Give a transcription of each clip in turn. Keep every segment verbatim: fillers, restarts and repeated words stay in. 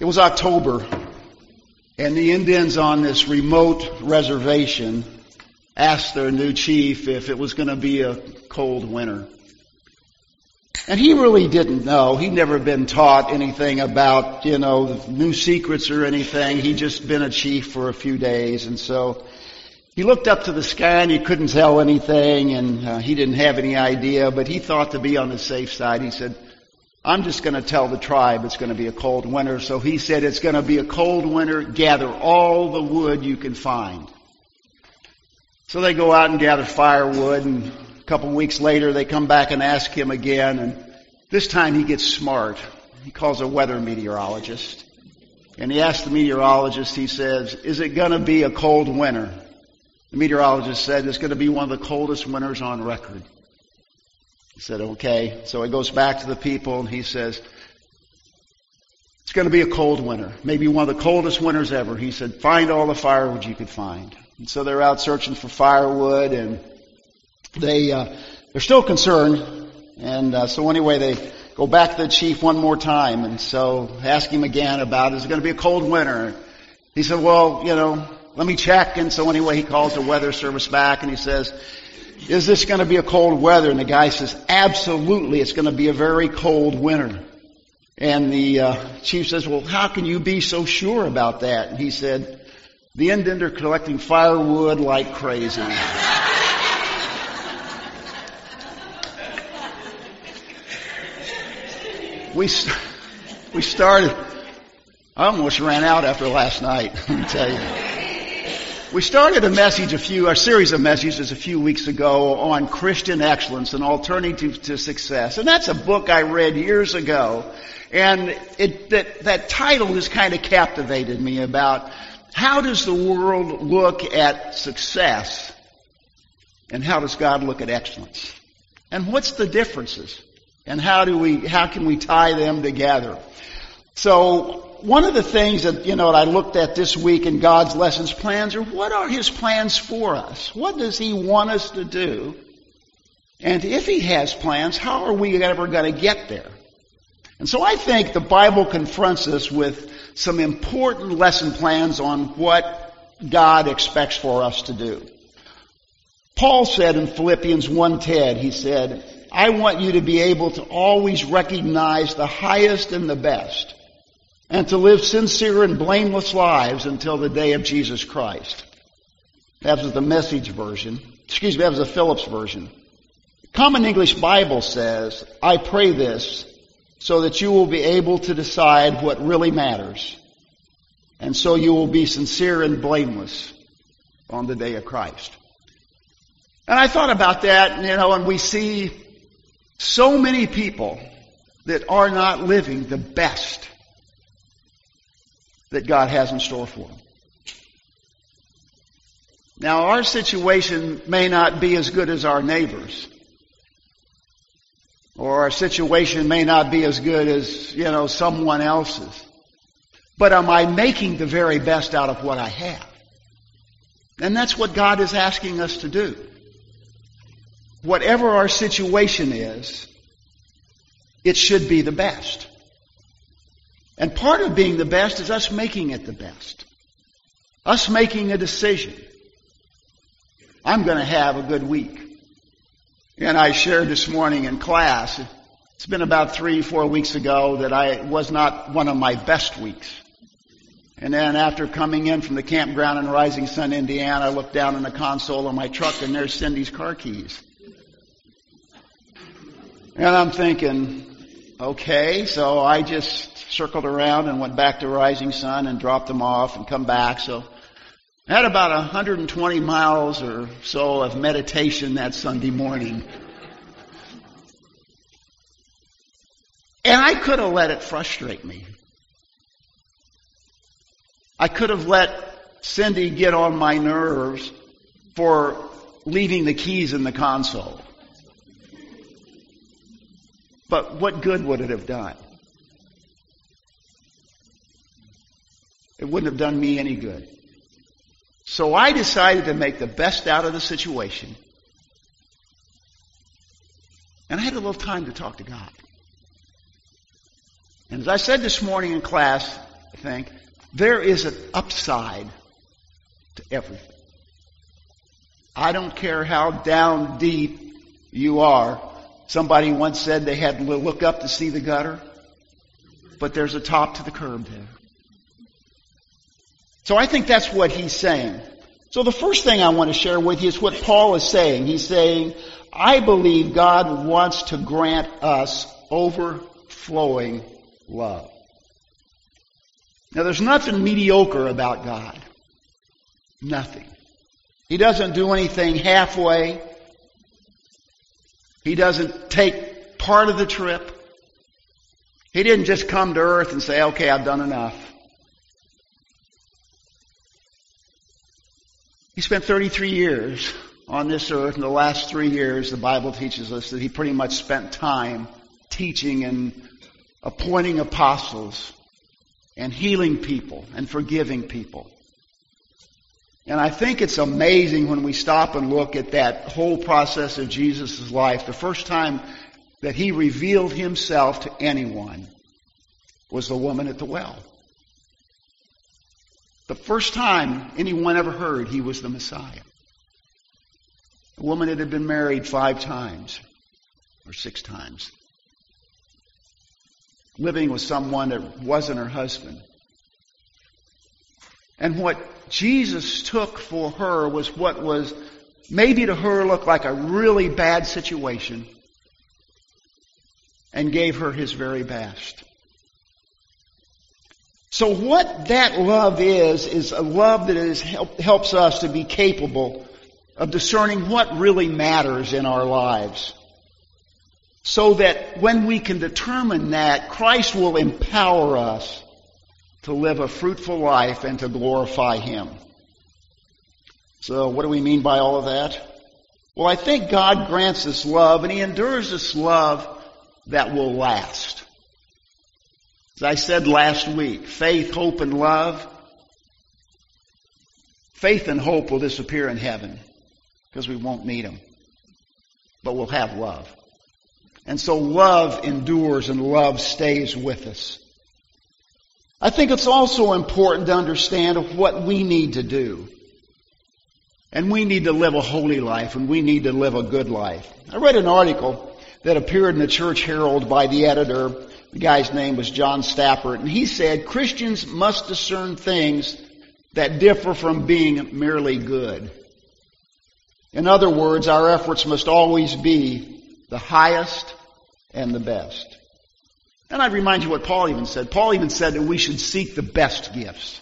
It was October, and the Indians on this remote reservation asked their new chief if it was going to be a cold winter. And he really didn't know. He'd never been taught anything about, you know, new secrets or anything. He'd just been a chief for a few days. And so he looked up to the sky and he couldn't tell anything, and uh, he didn't have any idea, but he thought to be on the safe side. He said, I'm just going to tell the tribe it's going to be a cold winter. So he said, it's going to be a cold winter. Gather all the wood you can find. So they go out and gather firewood, and a couple of weeks later they come back and ask him again, and this time he gets smart. He calls a weather meteorologist. And he asks the meteorologist, he says, is it going to be a cold winter? The meteorologist said, it's going to be one of the coldest winters on record. He said, okay. So he goes back to the people and he says, it's going to be a cold winter. Maybe one of the coldest winters ever. He said, find all the firewood you could find. And so they're out searching for firewood, and they, uh, they're still concerned. And uh, so anyway, they go back to the chief one more time. And so ask him again about, is it going to be a cold winter? He said, well, you know, let me check. And so anyway, he calls the weather service back and he says, is this going to be a cold weather? And the guy says, absolutely, it's going to be a very cold winter. And the uh, chief says, well, how can you be so sure about that? And he said, the Indians are collecting firewood like crazy. we, we started, I almost ran out after last night, let me tell you. We started a message a few, a series of messages a few weeks ago on Christian excellence, an alternative to success. And that's a book I read years ago. And it, that, that title has kind of captivated me about how does the world look at success and how does God look at excellence? And what's the differences? And how do we, how can we tie them together? So, one of the things that, you know, that I looked at this week in God's lessons plans are, what are His plans for us? What does He want us to do? And if He has plans, how are we ever going to get there? And so I think the Bible confronts us with some important lesson plans on what God expects for us to do. Paul said in Philippians one ten, he said, I want you to be able to always recognize the highest and the best, and to live sincere and blameless lives until the day of Jesus Christ. That was the Message version. Excuse me, that was the Phillips version. Common English Bible says, I pray this so that you will be able to decide what really matters, and so you will be sincere and blameless on the day of Christ. And I thought about that, you know, and we see so many people that are not living the best that God has in store for them. Now, our situation may not be as good as our neighbors. Or our situation may not be as good as, you know, someone else's. But am I making the very best out of what I have? And that's what God is asking us to do. Whatever our situation is, it should be the best. And part of being the best is us making it the best. Us making a decision. I'm going to have a good week. And I shared this morning in class, it's been about three, four weeks ago that I was not one of my best weeks. And then after coming in from the campground in Rising Sun, Indiana, I looked down in the console of my truck and there's Cindy's car keys. And I'm thinking, okay, so I just circled around and went back to Rising Sun and dropped them off and come back. So I had about one hundred twenty miles or so of meditation that Sunday morning. And I could have let it frustrate me. I could have let Cindy get on my nerves for leaving the keys in the console. But what good would it have done? It wouldn't have done me any good. So I decided to make the best out of the situation. And I had a little time to talk to God. And as I said this morning in class, I think, there is an upside to everything. I don't care how down deep you are. Somebody once said they had to look up to see the gutter, but there's a top to the curb there. So I think that's what he's saying. So the first thing I want to share with you is what Paul is saying. He's saying, I believe God wants to grant us overflowing love. Now there's nothing mediocre about God. Nothing. He doesn't do anything halfway. He doesn't take part of the trip. He didn't just come to earth and say, okay, I've done enough. He spent thirty-three years on this earth. In the last three years, the Bible teaches us that he pretty much spent time teaching and appointing apostles and healing people and forgiving people. And I think it's amazing when we stop and look at that whole process of Jesus' life. The first time that he revealed himself to anyone was the woman at the well. The first time anyone ever heard he was the Messiah. A woman that had been married five times or six times. Living with someone that wasn't her husband. And what Jesus took for her was what was maybe to her looked like a really bad situation and gave her his very best. So what that love is, is a love that is help, helps us to be capable of discerning what really matters in our lives. So that when we can determine that, Christ will empower us to live a fruitful life and to glorify Him. So what do we mean by all of that? Well, I think God grants this love, and He endures this love that will last. As I said last week, faith, hope, and love. Faith and hope will disappear in heaven because we won't need them. But we'll have love. And so love endures and love stays with us. I think it's also important to understand what we need to do. And we need to live a holy life, and we need to live a good life. I read an article that appeared in the Church Herald by the editor. The guy's name was John Stappert, and he said, Christians must discern things that differ from being merely good. In other words, our efforts must always be the highest and the best. And I'd remind you what Paul even said. Paul even said that we should seek the best gifts.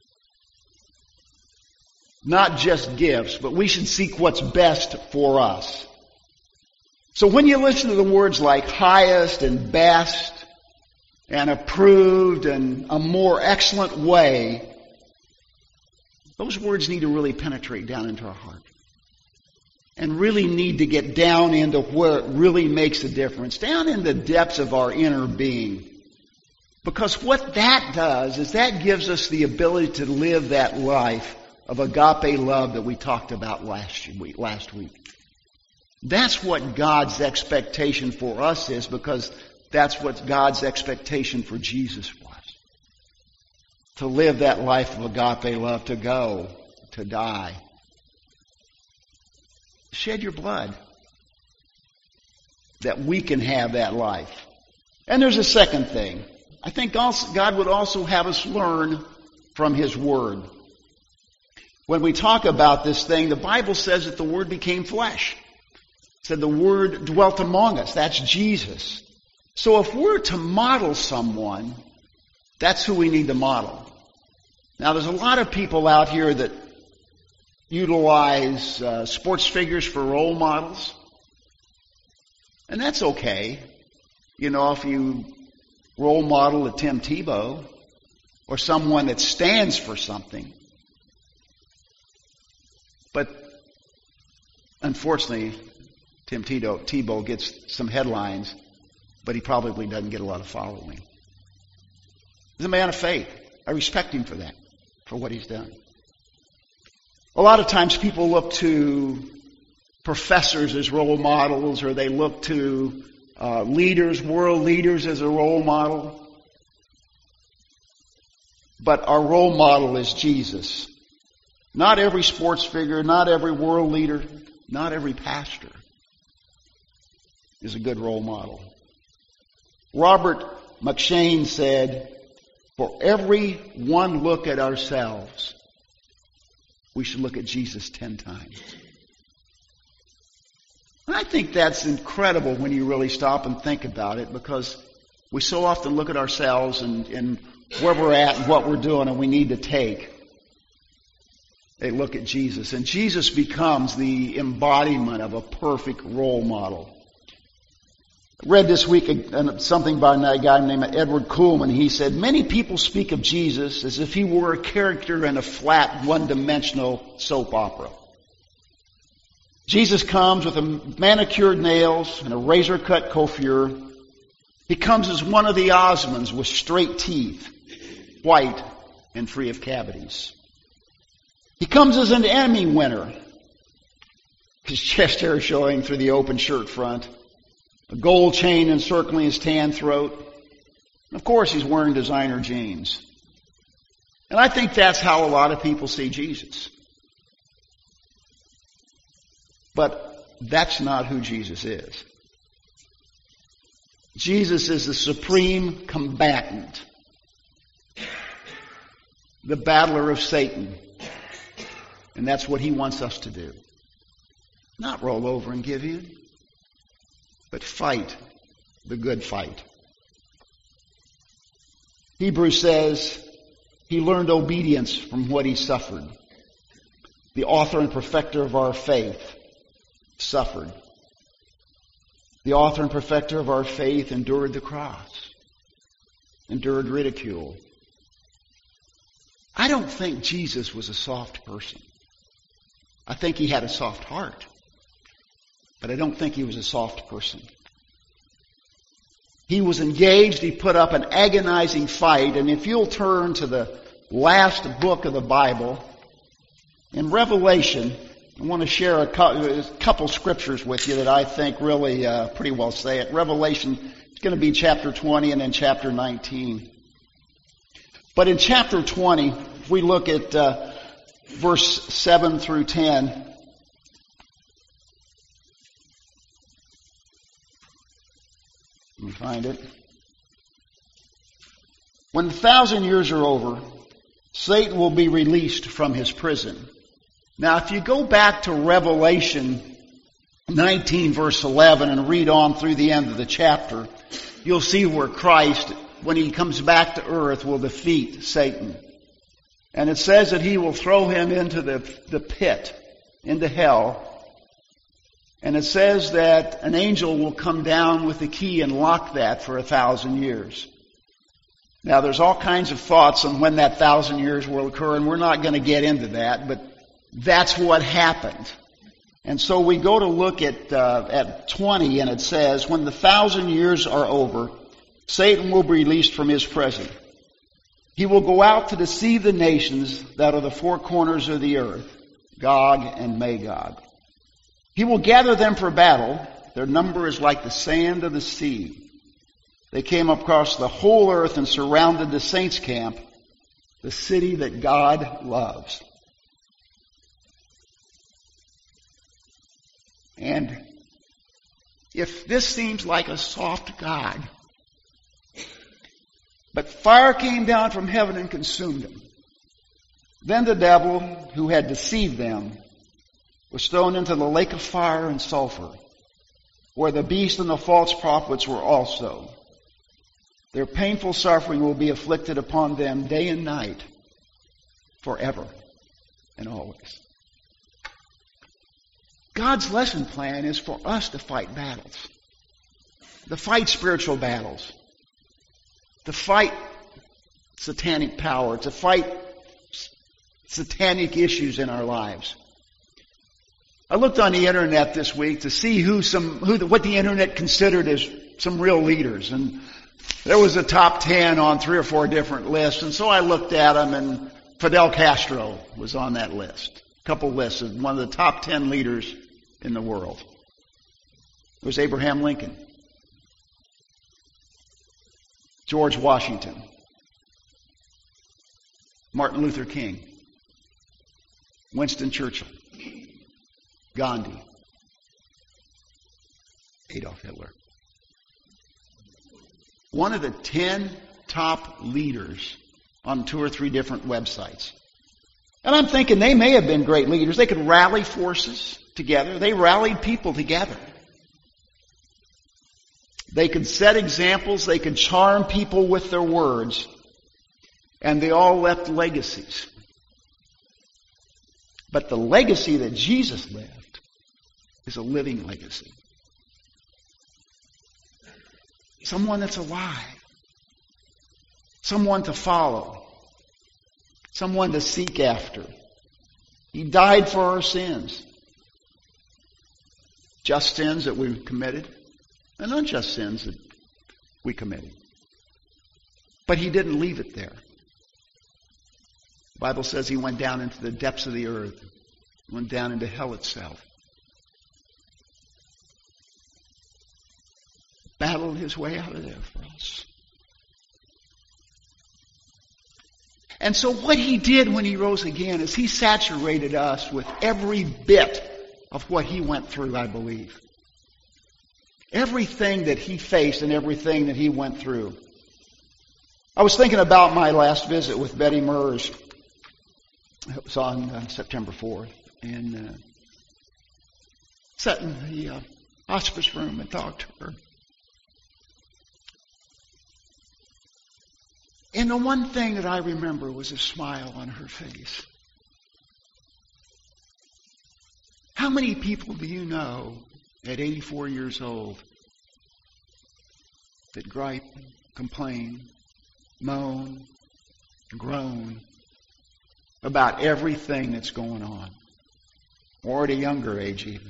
Not just gifts, but we should seek what's best for us. So when you listen to the words like highest and best and approved and a more excellent way, those words need to really penetrate down into our heart. And really need to get down into where it really makes a difference. Down in the depths of our inner being. Because what that does is that gives us the ability to live that life of agape love that we talked about last week. Last week. That's what God's expectation for us is, because that's what God's expectation for Jesus was. To live that life of agape love, to go, to die. Shed your blood that we can have that life. And there's a second thing. I think also God would also have us learn from His Word. When we talk about this thing, the Bible says that the Word became flesh. It said the Word dwelt among us. That's Jesus. So if we're to model someone, that's who we need to model. Now there's a lot of people out here that utilize uh, sports figures for role models. And that's okay. You know, if you role model a Tim Tebow or someone that stands for something. But unfortunately, Tim Tebow, Tebow gets some headlines, but he probably doesn't get a lot of following. He's a man of faith. I respect him for that, for what he's done. A lot of times people look to professors as role models, or they look to uh, leaders, world leaders as a role model. But our role model is Jesus. Not every sports figure, not every world leader, not every pastor is a good role model. Robert McShane said, for every one look at ourselves, we should look at Jesus ten times. And I think that's incredible when you really stop and think about it, because we so often look at ourselves and, and where we're at and what we're doing, and we need to take a look at Jesus. And Jesus becomes the embodiment of a perfect role model. I read this week something by a guy named Edward Kuhlman. He said, many people speak of Jesus as if he were a character in a flat, one-dimensional soap opera. Jesus comes with a manicured nails and a razor-cut coiffure. He comes as one of the Osmonds with straight teeth, white and free of cavities. He comes as an Emmy winner, his chest hair showing through the open shirt front, a gold chain encircling his tan throat. And of course, he's wearing designer jeans. And I think that's how a lot of people see Jesus. But that's not who Jesus is. Jesus is the supreme combatant, the battler of Satan. And that's what he wants us to do. Not roll over and give in, but fight the good fight. Hebrews says he learned obedience from what he suffered. The author and perfecter of our faith suffered. The author and perfecter of our faith endured the cross, endured ridicule. I don't think Jesus was a soft person. I think he had a soft heart. But I don't think he was a soft person. He was engaged. He put up an agonizing fight. And if you'll turn to the last book of the Bible, in Revelation, I want to share a couple scriptures with you that I think really uh, pretty well say it. Revelation, it's going to be chapter twenty and then chapter nineteen. But in chapter twenty, if we look at uh, verse seven through ten, let me find it. When the thousand years are over, Satan will be released from his prison. Now, if you go back to Revelation nineteen, verse eleven, and read on through the end of the chapter, you'll see where Christ, when he comes back to earth, will defeat Satan. And it says that he will throw him into the, the pit, into hell. And it says that an angel will come down with the key and lock that for a thousand years. Now, there's all kinds of thoughts on when that thousand years will occur, and we're not going to get into that, but that's what happened. And so we go to look at uh, at twenty, and it says, when the thousand years are over, Satan will be released from his prison. He will go out to deceive the nations that are the four corners of the earth, Gog and Magog. He will gather them for battle. Their number is like the sand of the sea. They came across the whole earth and surrounded the saints' camp, the city that God loves. And if this seems like a soft God, but fire came down from heaven and consumed them, then the devil who had deceived them was thrown into the lake of fire and sulfur, where the beast and the false prophets were also. Their painful suffering will be afflicted upon them day and night, forever and always. God's lesson plan is for us to fight battles. To fight spiritual battles. To fight satanic power. To fight satanic issues in our lives. I looked on the internet this week to see who some who the, what the internet considered as some real leaders, and there was a top ten on three or four different lists. And so I looked at them, and Fidel Castro was on that list. A couple lists of one of the top ten leaders in the world. It was Abraham Lincoln, George Washington, Martin Luther King, Winston Churchill, Gandhi, Adolf Hitler. One of the ten top leaders on two or three different websites. And I'm thinking they may have been great leaders. They could rally forces together. They rallied people together. They could set examples. They could charm people with their words. And they all left legacies. But the legacy that Jesus left is a living legacy. Someone that's alive. Someone to follow. Someone to seek after. He died for our sins. Just sins that we committed, and unjust sins that we committed. But He didn't leave it there. The Bible says He went down into the depths of the earth, went down into hell itself. Battled His way out of there for us. And so what He did when He rose again is He saturated us with every bit of what He went through, I believe. Everything that He faced and everything that He went through. I was thinking about my last visit with Betty Murs. It was on uh, September fourth. And uh, sat in the uh, hospice room and talked to her. And the one thing that I remember was a smile on her face. How many people do you know at eighty-four years old that gripe, complain, moan, groan about everything that's going on? Or at a younger age even.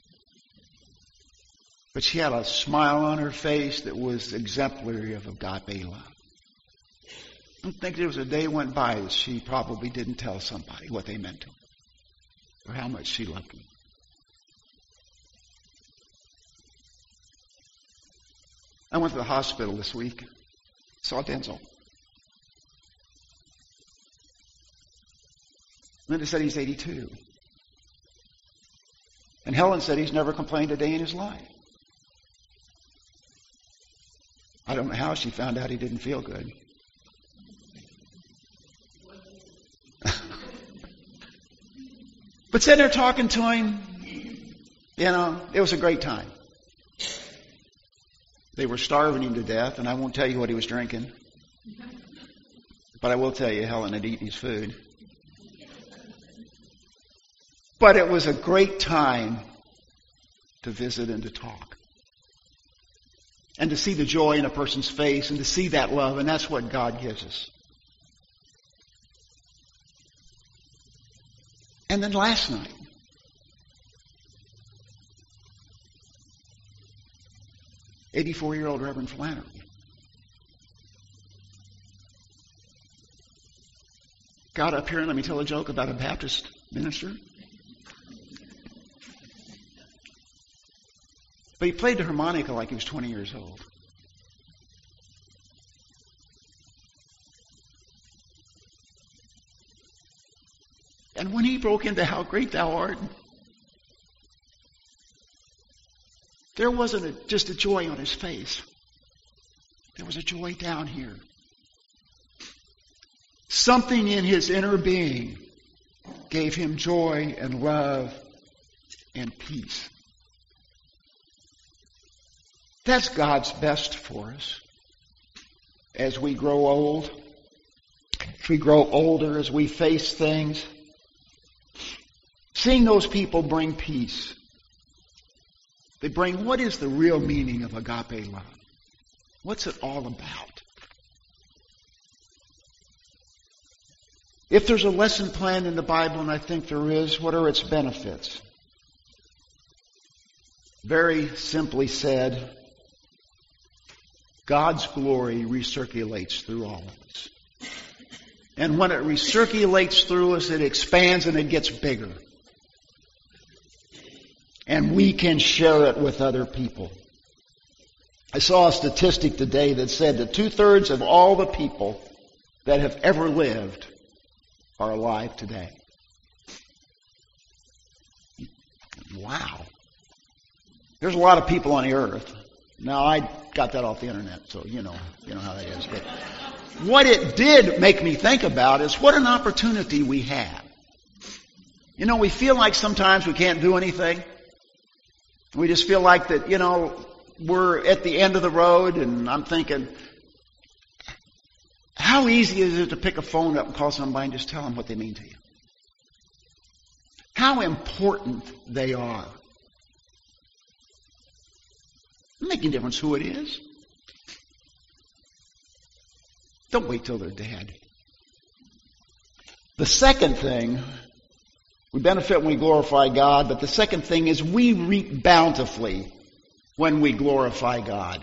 But she had a smile on her face that was exemplary of agape love. I don't think there was a day went by that she probably didn't tell somebody what they meant to her, or how much she loved them. I went to the hospital this week, saw Denzel. Linda said he's eighty-two. And Helen said he's never complained a day in his life. I don't know how she found out he didn't feel good. But sitting there talking to him, you know, it was a great time. They were starving him to death, and I won't tell you what he was drinking. But I will tell you, Helen had eaten his food. But it was a great time to visit and to talk. And to see the joy in a person's face and to see that love, and that's what God gives us. And then last night, eighty-four-year-old Reverend Flannery got up here and let me tell a joke about a Baptist minister. But he played the harmonica like he was twenty years old. And when he broke into How Great Thou Art, there wasn't a, just a joy on his face. There was a joy down here. Something in his inner being gave him joy and love and peace. That's God's best for us. As we grow old, as we grow older, as we face things, seeing those people bring peace. They bring, what is the real meaning of agape love? What's it all about? If there's a lesson plan in the Bible, and I think there is, what are its benefits? Very simply said, God's glory recirculates through all of us. And when it recirculates through us, it expands and it gets bigger. And we can share it with other people. I saw a statistic today that said that two-thirds of all the people that have ever lived are alive today. Wow. There's a lot of people on the earth. Now, I got that off the internet, so you know, you know how that is. But what it did make me think about is what an opportunity we have. You know, we feel like sometimes we can't do anything. We just feel like that, you know, we're at the end of the road, and I'm thinking, how easy is it to pick a phone up and call somebody and just tell them what they mean to you? How important they are. Doesn't make any difference who it is. Don't wait till they're dead. The second thing, we benefit when we glorify God, but the second thing is we reap bountifully when we glorify God.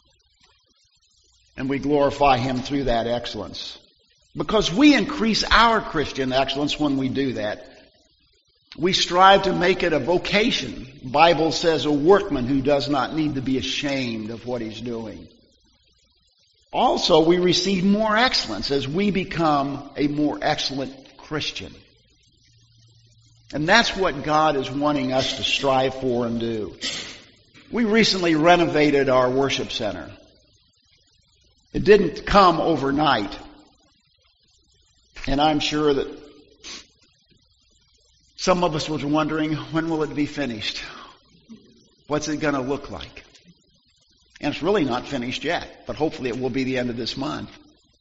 And we glorify Him through that excellence. Because we increase our Christian excellence when we do that. We strive to make it a vocation. The Bible says a workman who does not need to be ashamed of what he's doing. Also, we receive more excellence as we become a more excellent Christian. And that's what God is wanting us to strive for and do. We recently renovated our worship center. It didn't come overnight. And I'm sure that some of us was wondering, when will it be finished? What's it going to look like? And it's really not finished yet, but hopefully it will be the end of this month.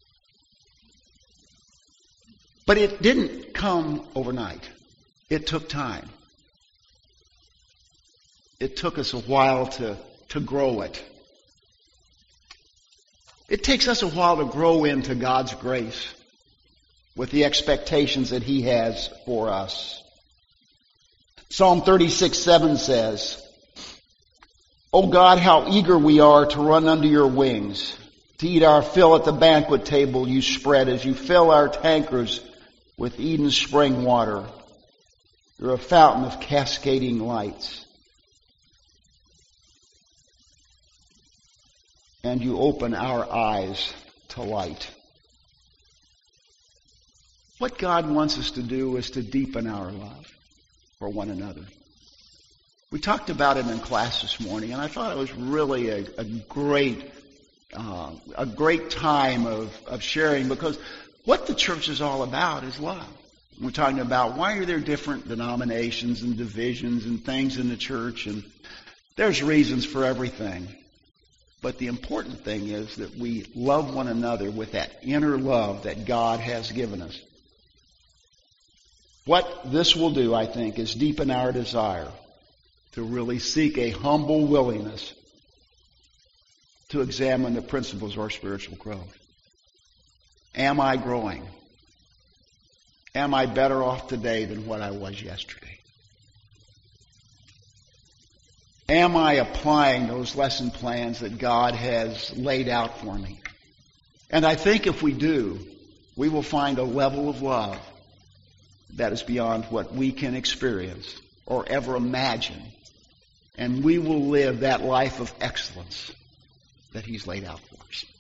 But it didn't come overnight. It took time. It took us a while to, to grow it. It takes us a while to grow into God's grace with the expectations that He has for us. Psalm thirty-six seven says, O God, how eager we are to run under your wings, to eat our fill at the banquet table you spread as you fill our tankards with Eden's spring water. You're a fountain of cascading lights. And you open our eyes to light. What God wants us to do is to deepen our love for one another. We talked about it in class this morning, and I thought it was really a, a great, uh, a great time of, of sharing, because what the church is all about is love. We're talking about why are there different denominations and divisions and things in the church, and there's reasons for everything. But the important thing is that we love one another with that inner love that God has given us. What this will do, I think, is deepen our desire to really seek a humble willingness to examine the principles of our spiritual growth. Am I growing? Am I better off today than what I was yesterday? Am I applying those lesson plans that God has laid out for me? And I think if we do, we will find a level of love that is beyond what we can experience or ever imagine. And we will live that life of excellence that He's laid out for us.